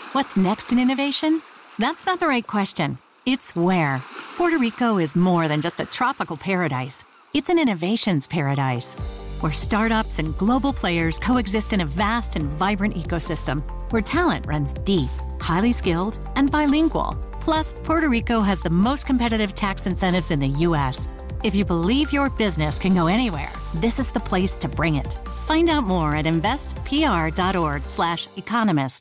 What's next in innovation? That's not the right question. It's where. Puerto Rico is more than just a tropical paradise. It's an innovations paradise, where startups and global players coexist in a vast and vibrant ecosystem, where talent runs deep, highly skilled, and bilingual. Plus, Puerto Rico has the most competitive tax incentives in the U.S. If you believe your business can go anywhere, this is the place to bring it. Find out more at investpr.org/economist.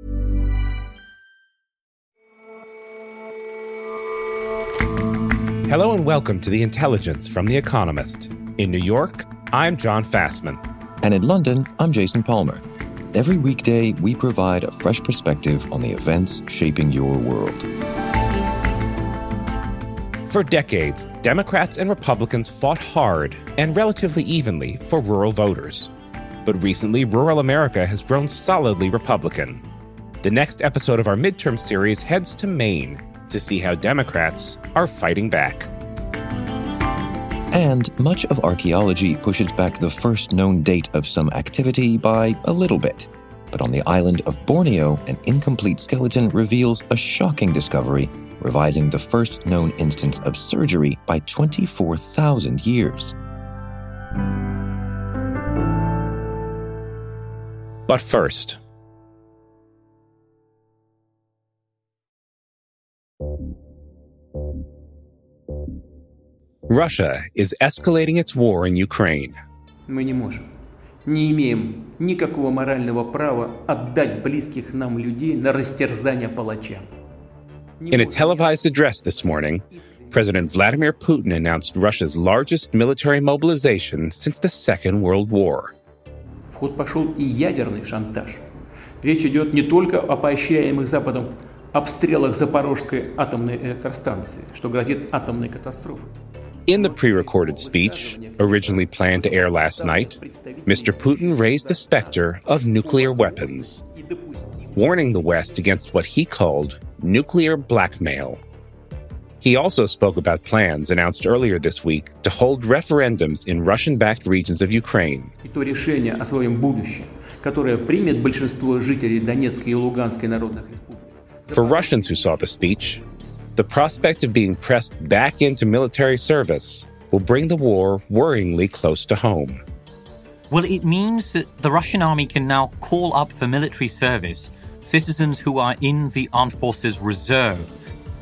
Hello and welcome to The Intelligence from The Economist. In New York, I'm John Fassman. And in London, I'm Jason Palmer. Every weekday, we provide a fresh perspective on the events shaping your world. For decades, Democrats and Republicans fought hard and relatively evenly for rural voters. But recently, rural America has grown solidly Republican. The next episode of our midterm series heads to Maine to see how Democrats are fighting back. And much of archaeology pushes back the first known date of some activity by a little bit. But on the island of Borneo, an incomplete skeleton reveals a shocking discovery, revising the first known instance of surgery by 24,000 years. But first, Russia is escalating its war in Ukraine. Мы не имеем никакого морального права отдать близких нам людей на растерзание палачам. In a televised address this morning, President Vladimir Putin announced Russia's largest military mobilization since the Second World War. В ход пошел и ядерный шантаж. Речь идет не только о поощряемых Западом обстрелах Запорожской атомной электростанции, что грозит атомной катастрофой. In the pre-recorded speech, originally planned to air last night, Mr. Putin raised the specter of nuclear weapons, warning the West against what he called nuclear blackmail. He also spoke about plans announced earlier this week to hold referendums in Russian-backed regions of Ukraine. И то решение о своем будущем, которое примет большинство жителей Донецкой и Луганской народных республик. For Russians who saw the speech, the prospect of being pressed back into military service will bring the war worryingly close to home. Well, it means that the Russian army can now call up for military service citizens who are in the Armed Forces Reserve.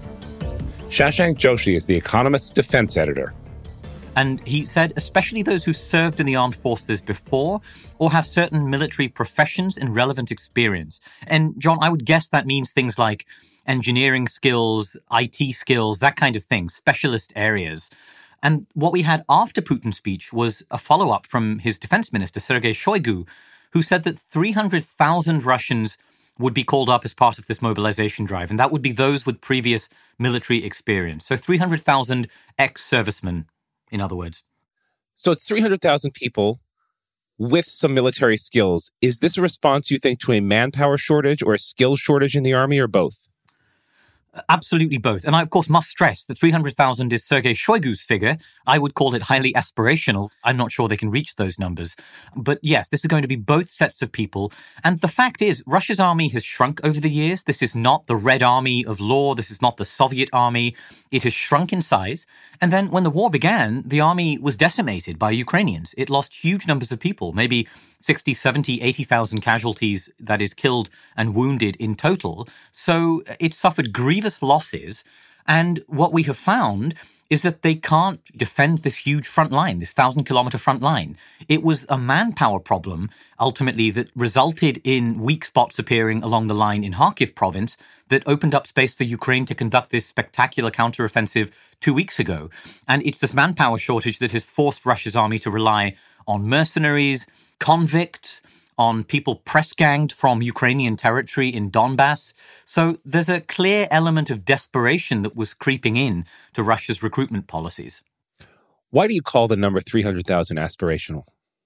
Shashank Joshi is The Economist's defense editor. And he said especially those who served in the armed forces before or have certain military professions and relevant experience. And John, I would guess that means things like engineering skills, IT skills, that kind of thing, specialist areas. And what we had after Putin's speech was a follow-up from his defense minister, Sergei Shoigu, who said that 300,000 Russians would be called up as part of this mobilization drive. And that would be those with previous military experience. So 300,000 ex-servicemen, in other words. So it's 300,000 people with some military skills. Is this a response, you think, to a manpower shortage or a skills shortage in the army, or both? Absolutely both. And I, of course, must stress that 300,000 is Sergei Shoigu's figure. I would call it highly aspirational. I'm not sure they can reach those numbers. But yes, this is going to be both sets of people. And the fact is, Russia's army has shrunk over the years. This is not the Red Army of law. This is not the Soviet army. It has shrunk in size. And then when the war began, the army was decimated by Ukrainians. It lost huge numbers of people, maybe 60, 70, 80,000 casualties, that is, killed and wounded in total. So it suffered grievous losses. And what we have found is that they can't defend this huge front line, this 1,000-kilometer front line. It was a manpower problem, ultimately, that resulted in weak spots appearing along the line in Kharkiv province that opened up space for Ukraine to conduct this spectacular counteroffensive 2 weeks ago. And it's this manpower shortage that has forced Russia's army to rely on mercenaries, convicts, on people press-ganged from Ukrainian territory in Donbass. So there's a clear element of desperation that was creeping in to Russia's recruitment policies. Why do you call the number 300,000 aspirational?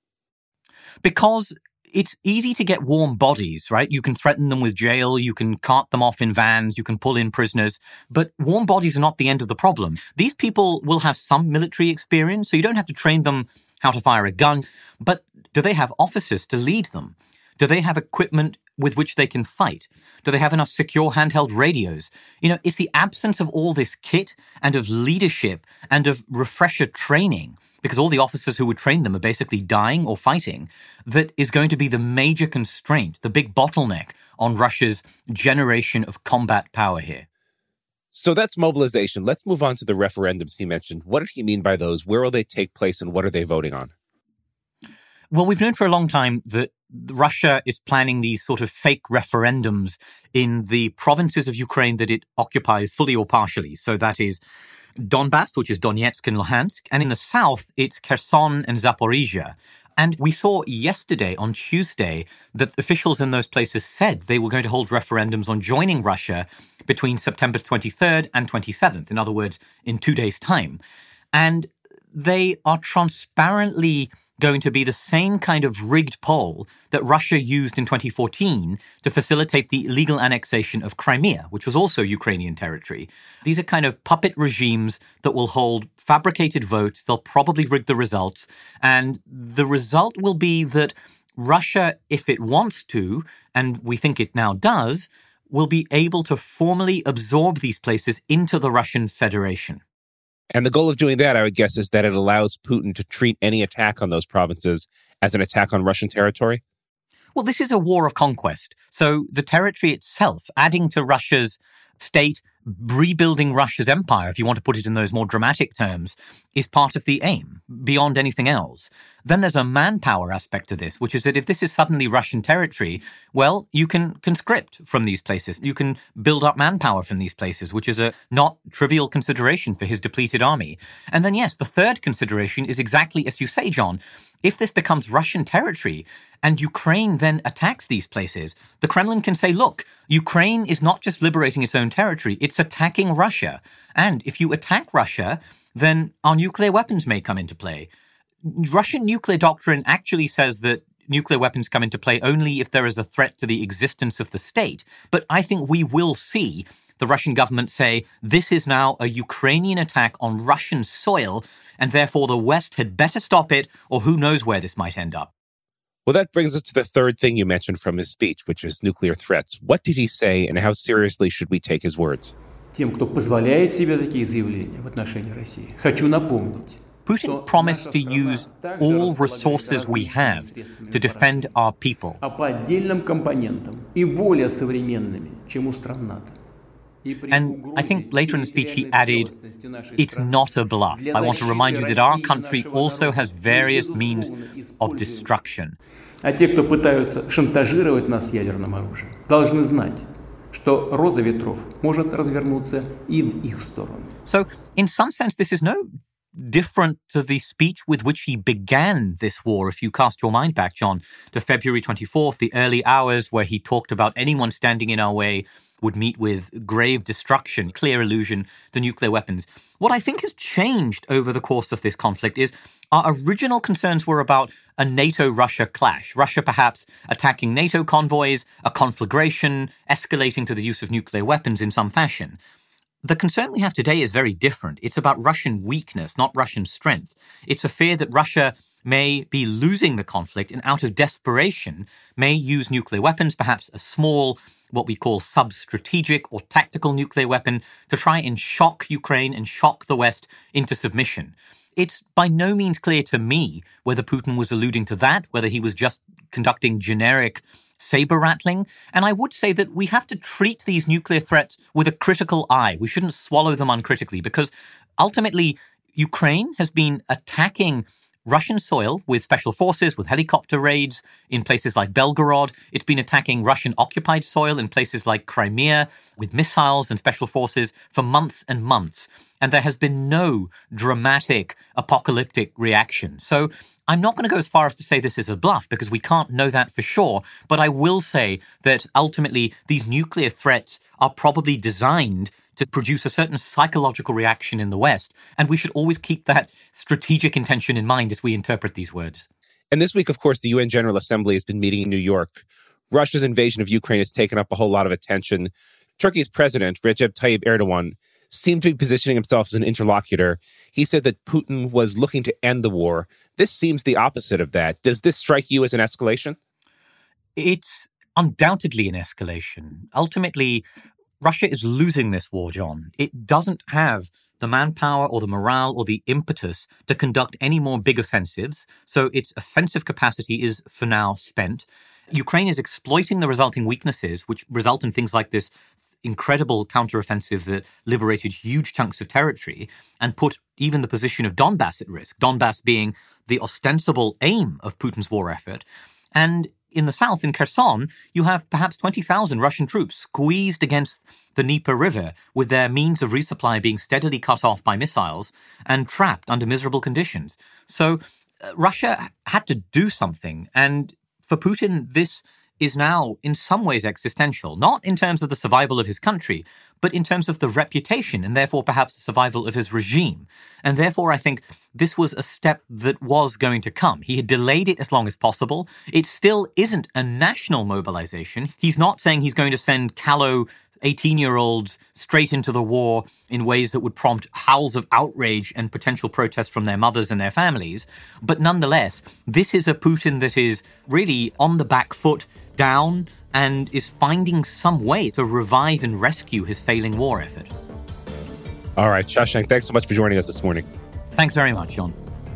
Because it's easy to get warm bodies, right? You can threaten them with jail, you can cart them off in vans, you can pull in prisoners, but warm bodies are not the end of the problem. These people will have some military experience, so you don't have to train them how to fire a gun, but do they have officers to lead them? Do they have equipment with which they can fight? Do they have enough secure handheld radios? It's the absence of all this kit and of leadership and of refresher training, because all the officers who would train them are basically dying or fighting, that is going to be the major constraint, the big bottleneck on Russia's generation of combat power here. So that's mobilization. Let's move on to the referendums he mentioned. What did he mean by those? Where will they take place and what are they voting on? Well, we've known for a long time that Russia is planning these sort of fake referendums in the provinces of Ukraine that it occupies fully or partially. So that is Donbass, which is Donetsk and Luhansk. And in the south, it's Kherson and Zaporizhia. And we saw yesterday, on Tuesday, that officials in those places said they were going to hold referendums on joining Russia between September 23rd and 27th. In other words, in 2 days' time. And they are transparently going to be the same kind of rigged poll that Russia used in 2014 to facilitate the illegal annexation of Crimea, which was also Ukrainian territory. These are kind of puppet regimes that will hold fabricated votes. They'll probably rig the results. And the result will be that Russia, if it wants to, and we think it now does, will be able to formally absorb these places into the Russian Federation. And the goal of doing that, I would guess, is that it allows Putin to treat any attack on those provinces as an attack on Russian territory? Well, this is a war of conquest. So the territory itself, adding to Russia's state, rebuilding Russia's empire, if you want to put it in those more dramatic terms, is part of the aim, beyond anything else. Then there's a manpower aspect to this, which is that if this is suddenly Russian territory, well, you can conscript from these places. You can build up manpower from these places, which is a not trivial consideration for his depleted army. And then, yes, the third consideration is exactly as you say, John. If this becomes Russian territory and Ukraine then attacks these places, the Kremlin can say, look, Ukraine is not just liberating its own territory, it's attacking Russia. And if you attack Russia, then our nuclear weapons may come into play. Russian nuclear doctrine actually says that nuclear weapons come into play only if there is a threat to the existence of the state. But I think we will see the Russian government say, this is now a Ukrainian attack on Russian soil, and therefore the West had better stop it, or who knows where this might end up. Well, that brings us to the third thing you mentioned from his speech, which is nuclear threats. What did he say, and how seriously should we take his words? Тем, кто позволяет себе такие заявления в отношении России, хочу напомнить. Putin promised to use all resources we have to defend our people. А по отдельным компонентам и более современными, чем у стран НАТО. And I think later in the speech he added, it's not a bluff. I want to remind you that our country also has various means of destruction. А те, кто пытаются шантажировать нас ядерным оружием, должны знать, что роза ветров может развернуться и в их сторону. So, in some sense, this is no different to the speech with which he began this war. If you cast your mind back, John, to February 24th, the early hours where he talked about anyone standing in our way would meet with grave destruction, clear allusion to nuclear weapons. What I think has changed over the course of this conflict is our original concerns were about a NATO-Russia clash, Russia perhaps attacking NATO convoys, a conflagration, escalating to the use of nuclear weapons in some fashion. The concern we have today is very different. It's about Russian weakness, not Russian strength. It's a fear that Russia may be losing the conflict and out of desperation may use nuclear weapons, perhaps a small, what we call sub-strategic or tactical nuclear weapon, to try and shock Ukraine and shock the West into submission. It's by no means clear to me whether Putin was alluding to that, whether he was just conducting generic saber-rattling. And I would say that we have to treat these nuclear threats with a critical eye. We shouldn't swallow them uncritically, because ultimately Ukraine has been attacking Russian soil with special forces, with helicopter raids in places like Belgorod. It's been attacking Russian-occupied soil in places like Crimea with missiles and special forces for months and months. And there has been no dramatic apocalyptic reaction. So I'm not going to go as far as to say this is a bluff, because we can't know that for sure. But I will say that ultimately these nuclear threats are probably designed to produce a certain psychological reaction in the West. And we should always keep that strategic intention in mind as we interpret these words. And this week, of course, the UN General Assembly has been meeting in New York. Russia's invasion of Ukraine has taken up a whole lot of attention. Turkey's president, Recep Tayyip Erdogan, seemed to be positioning himself as an interlocutor. He said that Putin was looking to end the war. This seems the opposite of that. Does this strike you as an escalation? It's undoubtedly an escalation. Ultimately, Russia is losing this war, John. It doesn't have the manpower or the morale or the impetus to conduct any more big offensives. So its offensive capacity is for now spent. Ukraine is exploiting the resulting weaknesses, which result in things like this incredible counteroffensive that liberated huge chunks of territory and put even the position of Donbass at risk, Donbass being the ostensible aim of Putin's war effort. And in the south, in Kherson, you have perhaps 20,000 Russian troops squeezed against the Dnieper River with their means of resupply being steadily cut off by missiles and trapped under miserable conditions. So Russia had to do something. And for Putin, this is now in some ways existential, not in terms of the survival of his country, but in terms of the reputation and therefore perhaps the survival of his regime. And therefore, I think this was a step that was going to come. He had delayed it as long as possible. It still isn't a national mobilization. He's not saying he's going to send callow 18-year-olds straight into the war in ways that would prompt howls of outrage and potential protest from their mothers and their families. But nonetheless, this is a Putin that is really on the back foot, down, and is finding some way to revive and rescue his failing war effort. All right, Shashank, thanks so much for joining us this morning. Thanks very much, John.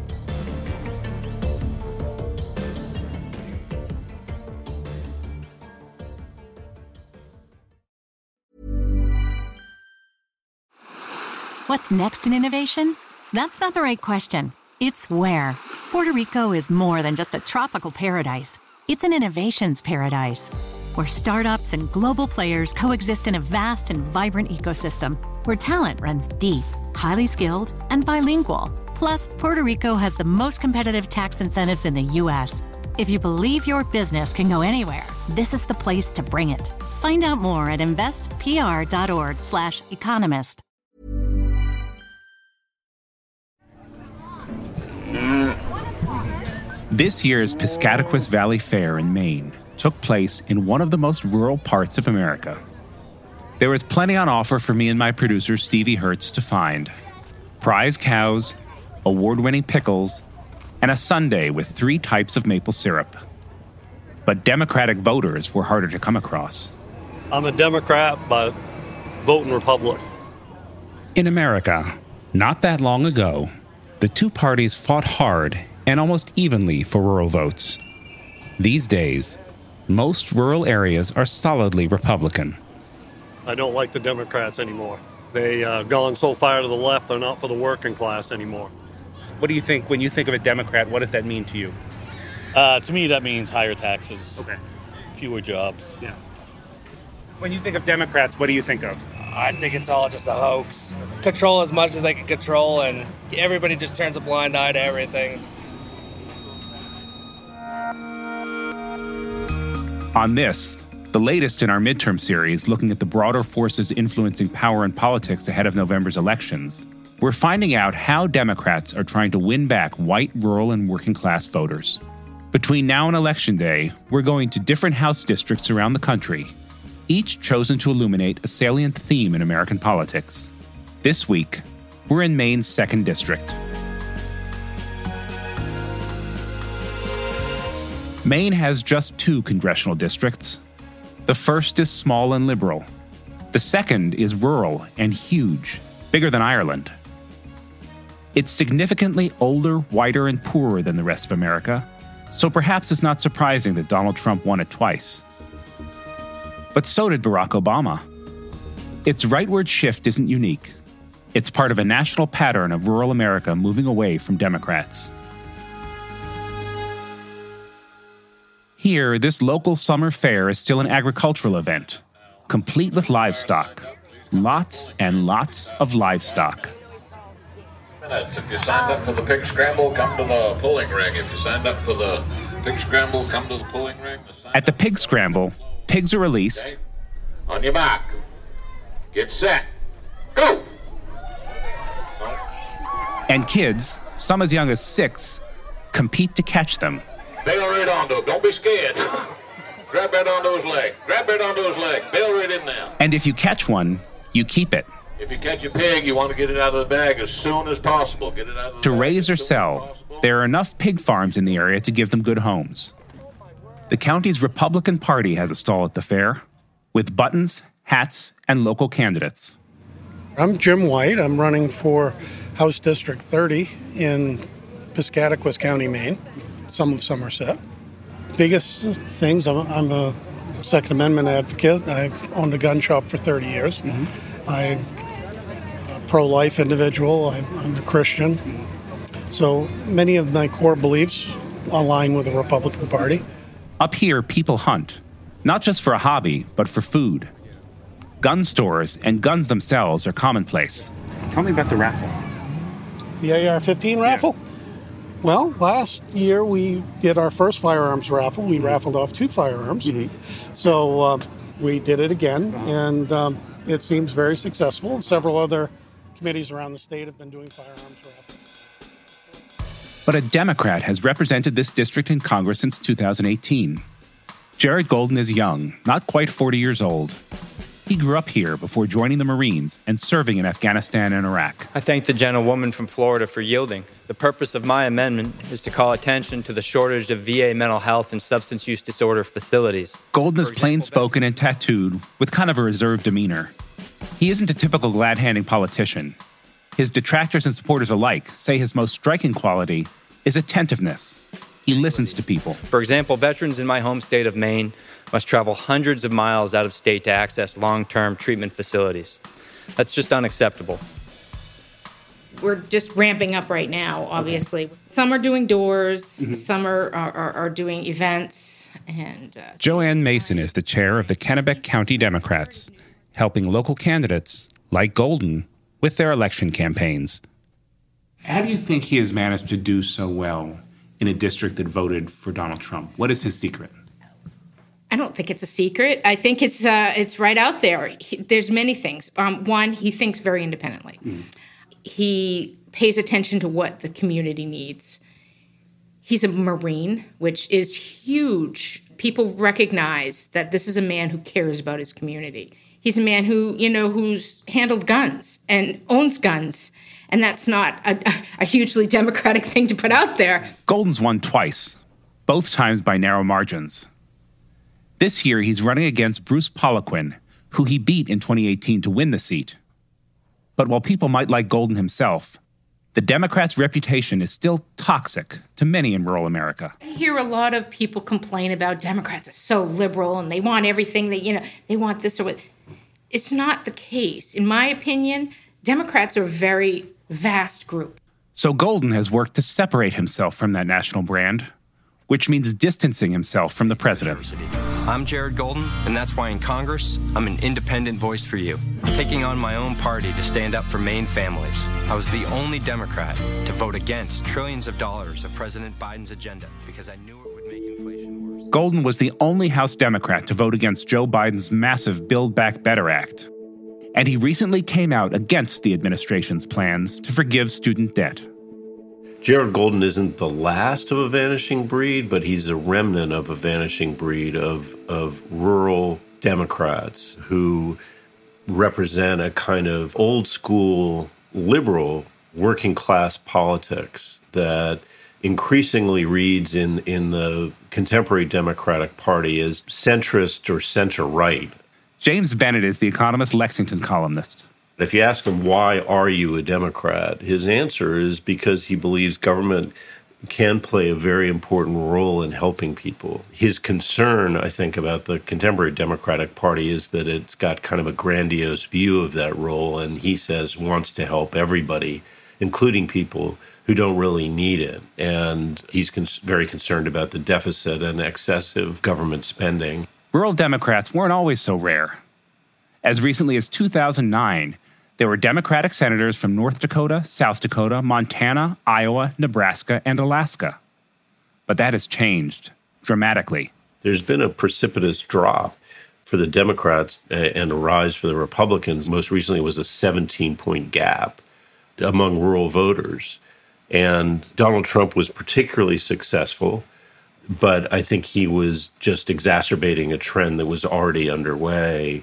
What's next in innovation? That's not the right question. It's where. Puerto Rico is more than just a tropical paradise. It's an innovations paradise, where startups and global players coexist in a vast and vibrant ecosystem, where talent runs deep, highly skilled, and bilingual. Plus, Puerto Rico has the most competitive tax incentives in the U.S. If you believe your business can go anywhere, this is the place to bring it. Find out more at investpr.org/economist. This year's Piscataquis Valley Fair in Maine took place in one of the most rural parts of America. There was plenty on offer for me and my producer Stevie Hertz to find. Prize cows, award-winning pickles, and a sundae with 3 types of maple syrup. But Democratic voters were harder to come across. I'm a Democrat, but voting Republican. In America, not that long ago, the two parties fought hard and almost evenly for rural votes. These days, most rural areas are solidly Republican. I don't like the Democrats anymore. They gone so far to the left, they're not for the working class anymore. What do you think, when you think of a Democrat, what does that mean to you? To me, that means higher taxes, Okay. fewer jobs. Yeah. When you think of Democrats, what do you think of? I think it's all just a hoax. Control as much as they can control, and everybody just turns a blind eye to everything. On this, the latest in our midterm series looking at the broader forces influencing power and politics ahead of November's elections, we're finding out how Democrats are trying to win back white, rural, and working-class voters. Between now and Election Day, we're going to different House districts around the country, each chosen to illuminate a salient theme in American politics. This week, we're in Maine's 2nd District. Maine has just 2 congressional districts. The first is small and liberal. The second is rural and huge, bigger than Ireland. It's significantly older, whiter, and poorer than the rest of America, so perhaps it's not surprising that Donald Trump won it twice. But so did Barack Obama. Its rightward shift isn't unique. It's part of a national pattern of rural America moving away from Democrats. Here, this local summer fair is still an agricultural event, complete with livestock. Lots and lots of livestock. If you signed up for the pig scramble, come to the pulling ring. If you signed up for the pig scramble, come to the pulling ring. At the pig scramble, pigs are released. Okay. On your mark. Get set. Go! And kids, some as young as 6, compete to catch them. Bail right onto it. Don't be scared. Grab right onto his leg. Grab right onto his leg. Bail right in there. And if you catch one, you keep it. If you catch a pig, you want to get it out of the bag as soon as possible. Get it out of the To bag raise or as soon as sell, possible. there are enough pig farms in the area to give them good homes. The county's Republican Party has a stall at the fair, with buttons, hats, and local candidates. I'm Jim White. I'm running for House District 30 in Piscataquis County, Maine, some of Somerset. Biggest things, I'm a Second Amendment advocate. I've owned a gun shop for 30 years. I'm a pro-life individual. I'm a Christian. So many of my core beliefs align with the Republican Party. Up here, people hunt, not just for a hobby, but for food. Gun stores and guns themselves are commonplace. Tell me about the raffle. The AR-15 raffle? Well, last year we did our first firearms raffle. We raffled off 2 firearms. So we did it again, and it seems very successful. Several other committees around the state have been doing firearms raffles. But a Democrat has represented this district in Congress since 2018. Jared Golden is young, not quite 40 years old. He grew up here before joining the Marines and serving in Afghanistan and Iraq. I thank the gentlewoman from Florida for yielding. The purpose of my amendment is to call attention to the shortage of VA mental health and substance use disorder facilities. Golden is plain-spoken and tattooed, with kind of a reserved demeanor. He isn't a typical glad-handing politician. His detractors and supporters alike say his most striking quality is attentiveness. He listens to people. For example, veterans in my home state of Maine must travel hundreds of miles out of state to access long-term treatment facilities. That's just unacceptable. We're just ramping up right now, obviously. Some are doing doors, some are doing events. And Joanne Mason is the chair of the Kennebec County Democrats, helping local candidates, like Golden, with their election campaigns. How do you think he has managed to do so well in a district that voted for Donald Trump? What is his secret? I don't think it's a secret. I think it's right out there. There's many things. One, he thinks very independently. He pays attention to what the community needs. He's a Marine, which is huge. People recognize that this is a man who cares about his community. He's a man who, who's handled guns and owns guns. And that's not a hugely democratic thing to put out there. Golden's won twice, both times by narrow margins. This year, he's running against Bruce Poliquin, who he beat in 2018 to win the seat. But while people might like Golden himself, the Democrats' reputation is still toxic to many in rural America. I hear a lot of people complain about Democrats are so liberal and they want everything that, they want this or what. It's not the case. In my opinion, Democrats are a very vast group. So Golden has worked to separate himself from that national brand, which means distancing himself from the president. I'm Jared Golden, and that's why in Congress, I'm an independent voice for you, taking on my own party to stand up for Maine families. I was the only Democrat to vote against trillions of dollars of President Biden's agenda because I knew it would make inflation worse. Golden was the only House Democrat to vote against Joe Biden's massive Build Back Better Act. And he recently came out against the administration's plans to forgive student debt. Jared Golden isn't the last of a vanishing breed, but he's a remnant of a vanishing breed of rural Democrats who represent a kind of old school liberal working class politics that increasingly reads in the contemporary Democratic Party as centrist or center-right. James Bennett is the Economist Lexington columnist. If you ask him, why are you a Democrat? His answer is because he believes government can play a very important role in helping people. His concern, I think, about the contemporary Democratic Party is that it's got kind of a grandiose view of that role, and he says wants to help everybody, including people who don't really need it. And he's very concerned about the deficit and excessive government spending. Rural Democrats weren't always so rare. As recently as 2009, there were Democratic senators from North Dakota, South Dakota, Montana, Iowa, Nebraska, and Alaska. But that has changed dramatically. There's been a precipitous drop for the Democrats and a rise for the Republicans. Most recently was a 17-point gap among rural voters. And Donald Trump was particularly successful, but I think he was just exacerbating a trend that was already underway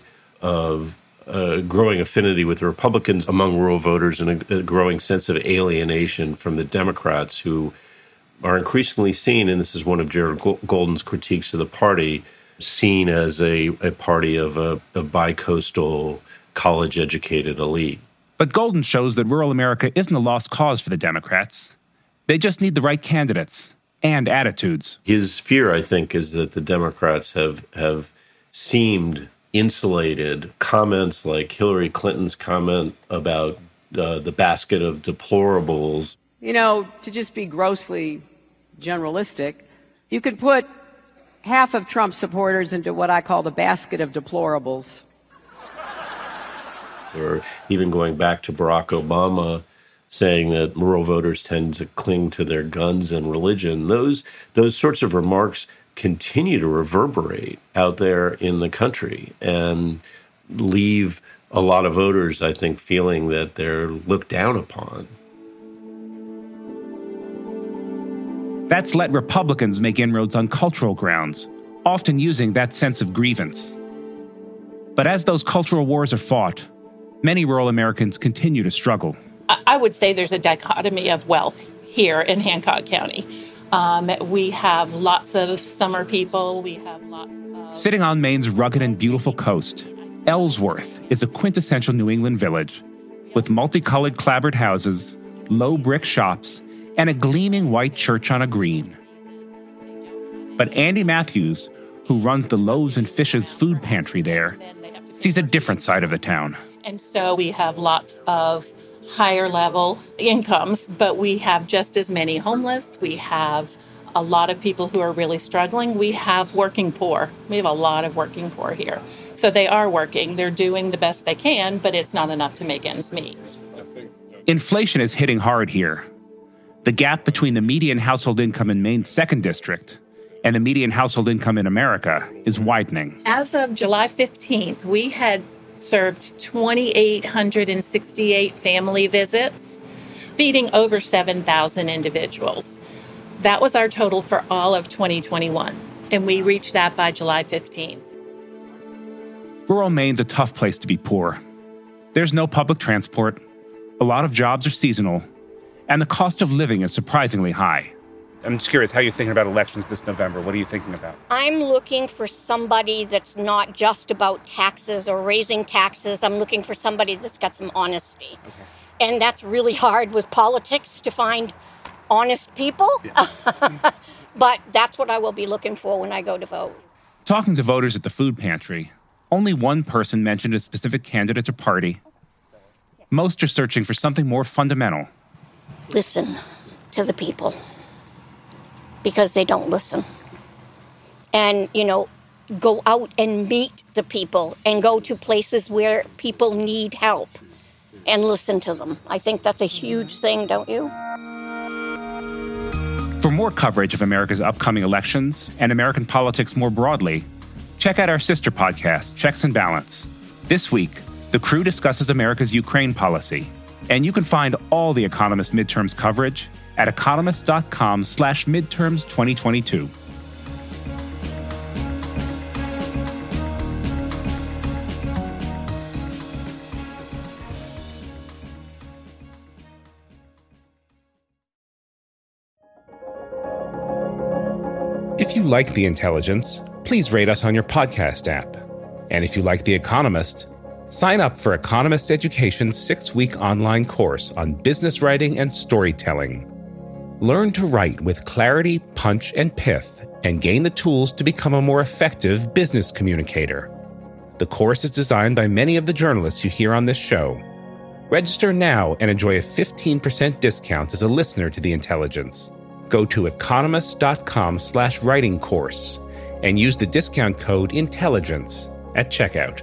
of growing affinity with the Republicans among rural voters and a growing sense of alienation from the Democrats who are increasingly seen, and this is one of Jared Golden's critiques of the party, seen as a party of a bi-coastal, college-educated elite. But Golden shows that rural America isn't a lost cause for the Democrats. They just need the right candidates and attitudes. His fear, I think, is that the Democrats have seemed insulated. Comments like Hillary Clinton's comment about the basket of deplorables. To just be grossly generalistic, you could put half of Trump supporters into what I call the basket of deplorables. Or even going back to Barack Obama, saying that rural voters tend to cling to their guns and religion. Those sorts of remarks continue to reverberate out there in the country and leave a lot of voters, I think, feeling that they're looked down upon. That's let Republicans make inroads on cultural grounds, often using that sense of grievance. But as those cultural wars are fought, many rural Americans continue to struggle. I would say there's a dichotomy of wealth here in Hancock County. We have lots of summer people. We have lots of... Sitting on Maine's rugged and beautiful coast, Ellsworth is a quintessential New England village with multicolored clapboard houses, low brick shops, and a gleaming white church on a green. But Andy Matthews, who runs the Loaves and Fishes food pantry there, sees a different side of the town. And so we have lots of higher level incomes, but we have just as many homeless. We have a lot of people who are really struggling. We have working poor. We have a lot of working poor here. So they are working. They're doing the best they can, but it's not enough to make ends meet. Inflation is hitting hard here. The gap between the median household income in Maine's 2nd District and the median household income in America is widening. As of July 15th, we had served 2,868 family visits, feeding over 7,000 individuals. That was our total for all of 2021, and we reached that by July 15th. Rural Maine's a tough place to be poor. There's no public transport, a lot of jobs are seasonal, and the cost of living is surprisingly high. I'm just curious how you're thinking about elections this November. What are you thinking about? I'm looking for somebody that's not just about taxes or raising taxes. I'm looking for somebody that's got some honesty. Okay. And that's really hard with politics to find honest people. Yeah. But that's what I will be looking for when I go to vote. Talking to voters at the food pantry, only one person mentioned a specific candidate or party. Most are searching for something more fundamental. Listen to the people. Because they don't listen. And, go out and meet the people and go to places where people need help and listen to them. I think that's a huge thing, don't you? For more coverage of America's upcoming elections and American politics more broadly, check out our sister podcast, Checks and Balance. This week, the crew discusses America's Ukraine policy, and you can find all the Economist midterms coverage at economist.com/midterms2022. If you like The Intelligence, please rate us on your podcast app. And if you like The Economist, sign up for Economist Education's 6-week online course on business writing and storytelling. Learn to write with clarity, punch, and pith, and gain the tools to become a more effective business communicator. The course is designed by many of the journalists you hear on this show. Register now and enjoy a 15% discount as a listener to The Intelligence. Go to economist.com/writing course and use the discount code INTELLIGENCE at checkout.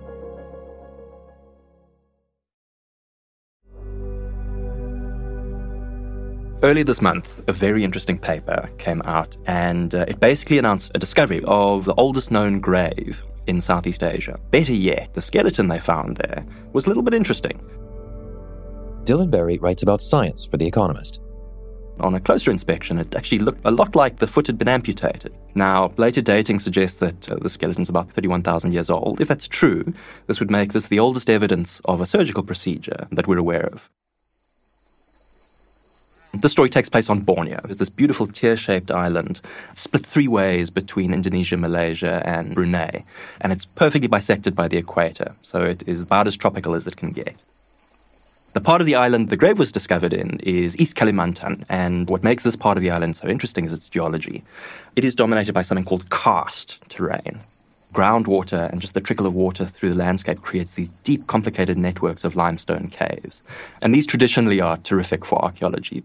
Earlier this month, a very interesting paper came out, and it basically announced a discovery of the oldest known grave in Southeast Asia. Better yet, the skeleton they found there was a little bit interesting. Dylan Berry writes about science for The Economist. On a closer inspection, it actually looked a lot like the foot had been amputated. Now, later dating suggests that the skeleton's about 31,000 years old. If that's true, this would make this the oldest evidence of a surgical procedure that we're aware of. This story takes place on Borneo. It's this beautiful tear-shaped island, split 3 ways between Indonesia, Malaysia, and Brunei. And it's perfectly bisected by the equator, so it is about as tropical as it can get. The part of the island the grave was discovered in is East Kalimantan, and what makes this part of the island so interesting is its geology. It is dominated by something called karst terrain. Groundwater and just the trickle of water through the landscape creates these deep, complicated networks of limestone caves. And these traditionally are terrific for archaeology.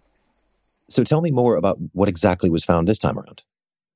So tell me more about what exactly was found this time around.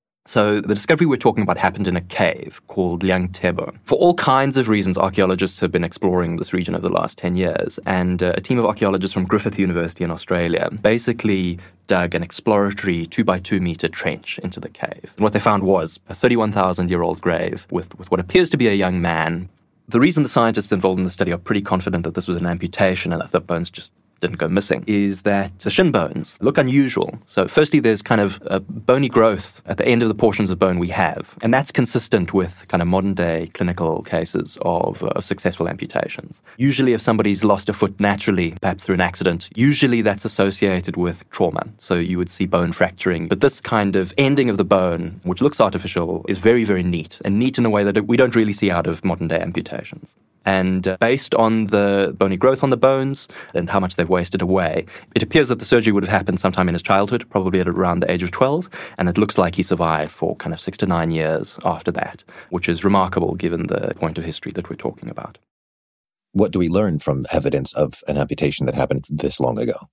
So the discovery we're talking about happened in a cave called Liang Tebo. For all kinds of reasons, archaeologists have been exploring this region over the last 10 years, and a team of archaeologists from Griffith University in Australia basically dug an exploratory 2x2 meter trench into the cave. And what they found was a 31,000-year-old grave with what appears to be a young man. The reason the scientists involved in the study are pretty confident that this was an amputation and that the bones just didn't go missing is that the shin bones look unusual. So firstly, there's kind of a bony growth at the end of the portions of bone we have, and that's consistent with kind of modern-day clinical cases of successful amputations. Usually if somebody's lost a foot naturally, perhaps through an accident, usually that's associated with trauma. So you would see bone fracturing. But this kind of ending of the bone, which looks artificial, is very, very neat, and neat in a way that we don't really see out of modern-day amputations. And based on the bony growth on the bones and how much they've wasted away, it appears that the surgery would have happened sometime in his childhood, probably at around the age of 12, and it looks like he survived for kind of 6 to 9 years after that, which is remarkable given the point of history that we're talking about. What do we learn from evidence of an amputation that happened this long ago?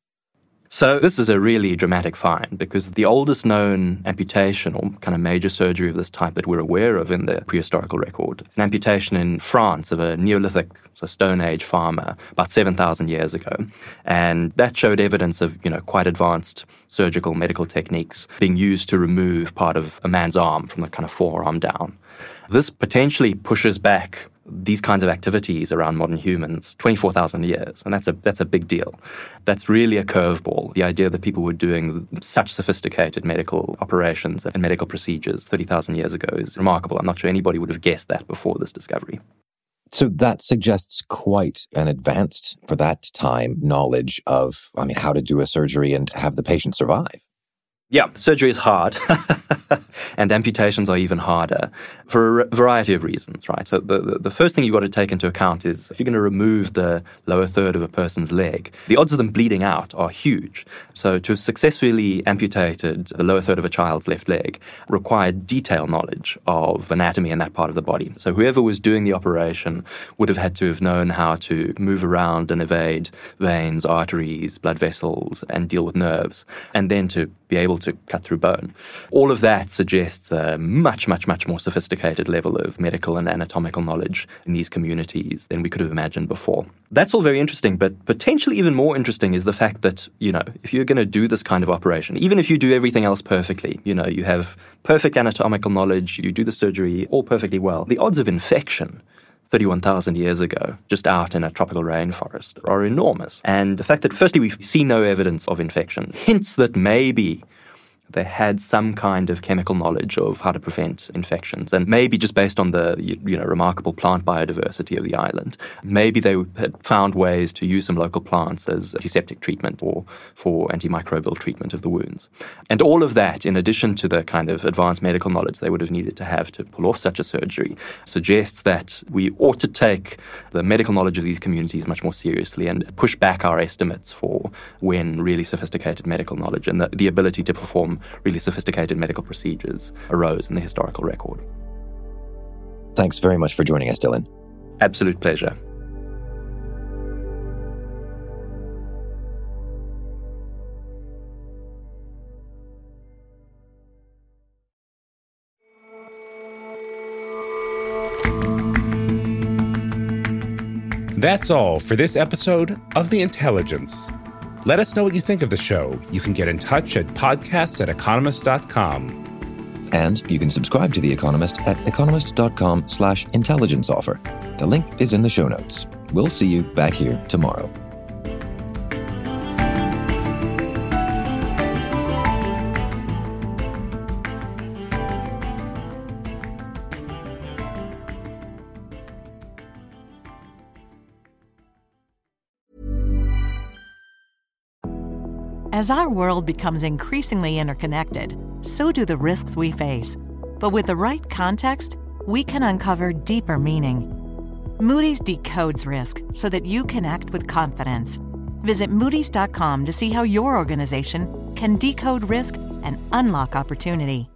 So this is a really dramatic find because the oldest known amputation or kind of major surgery of this type that we're aware of in the prehistorical record is an amputation in France of a Neolithic, so Stone Age farmer about 7,000 years ago. And that showed evidence of, quite advanced surgical medical techniques being used to remove part of a man's arm from the kind of forearm down. This potentially pushes back these kinds of activities around modern humans 24,000 years, and that's a big deal. That's really a curveball. The idea that people were doing such sophisticated medical operations and medical procedures 30,000 years ago is remarkable. I'm not sure anybody would have guessed that before this discovery. So that suggests quite an advanced, for that time, knowledge of, how to do a surgery and have the patient survive. Yeah, surgery is hard, and amputations are even harder for a variety of reasons, right? So the first thing you've got to take into account is if you're going to remove the lower third of a person's leg, the odds of them bleeding out are huge. So to have successfully amputated the lower third of a child's left leg required detailed knowledge of anatomy in that part of the body. So whoever was doing the operation would have had to have known how to move around and evade veins, arteries, blood vessels, and deal with nerves, and then to be able to cut through bone. All of that suggests a much, much, much more sophisticated level of medical and anatomical knowledge in these communities than we could have imagined before. That's all very interesting, but potentially even more interesting is the fact that, if you're going to do this kind of operation, even if you do everything else perfectly, you have perfect anatomical knowledge, you do the surgery all perfectly well, the odds of infection 31,000 years ago, just out in a tropical rainforest, are enormous. And the fact that, firstly, we see no evidence of infection hints that maybe they had some kind of chemical knowledge of how to prevent infections. And maybe just based on the remarkable plant biodiversity of the island, maybe they had found ways to use some local plants as antiseptic treatment or for antimicrobial treatment of the wounds. And all of that, in addition to the kind of advanced medical knowledge they would have needed to have to pull off such a surgery, suggests that we ought to take the medical knowledge of these communities much more seriously and push back our estimates for when really sophisticated medical knowledge and the ability to perform really sophisticated medical procedures arose in the historical record. Thanks very much for joining us, Dylan. Absolute pleasure. That's all for this episode of The Intelligence. Let us know what you think of the show. You can get in touch at podcasts@economist.com. And you can subscribe to The Economist at economist.com/intelligence offer. The link is in the show notes. We'll see you back here tomorrow. As our world becomes increasingly interconnected, so do the risks we face. But with the right context, we can uncover deeper meaning. Moody's decodes risk so that you can act with confidence. Visit Moody's.com to see how your organization can decode risk and unlock opportunity.